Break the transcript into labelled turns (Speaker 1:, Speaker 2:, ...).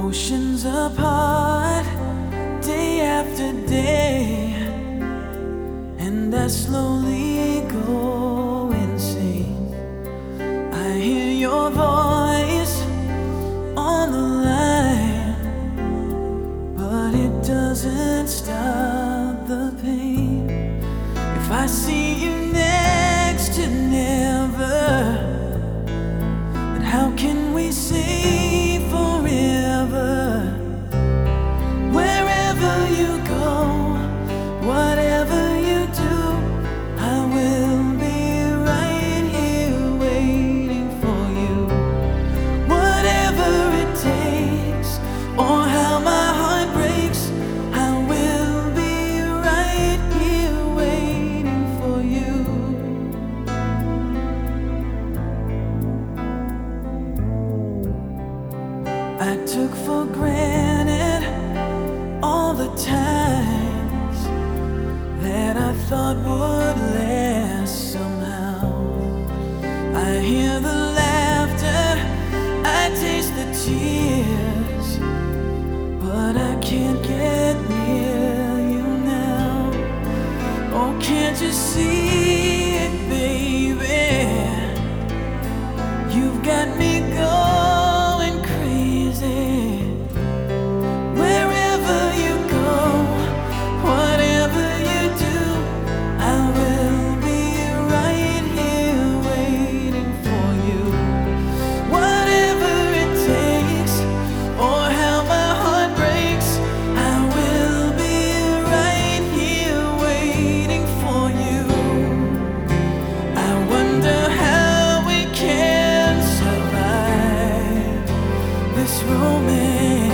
Speaker 1: Oceans apart, day after day, and I slowly go insane. I hear your voice on the line, but it doesn't stop the pain. If I see you next to never, then how can we say forever? Wherever you go, whatever you do, I will be right here waiting for you. Whatever it takes, or how my heart breaks, I will be right here waiting for you. I took for granted all the times that I thought would last somehow. I hear the laughter, I taste the tears, but I can't get near you now. Oh, can't you see it, baby? You've got me going crazy. Wherever you go, whatever you do, I will be right here waiting for you. Whatever it takes, or how my heart breaks, I will be right here waiting for you. I wonder how we can survive this romance.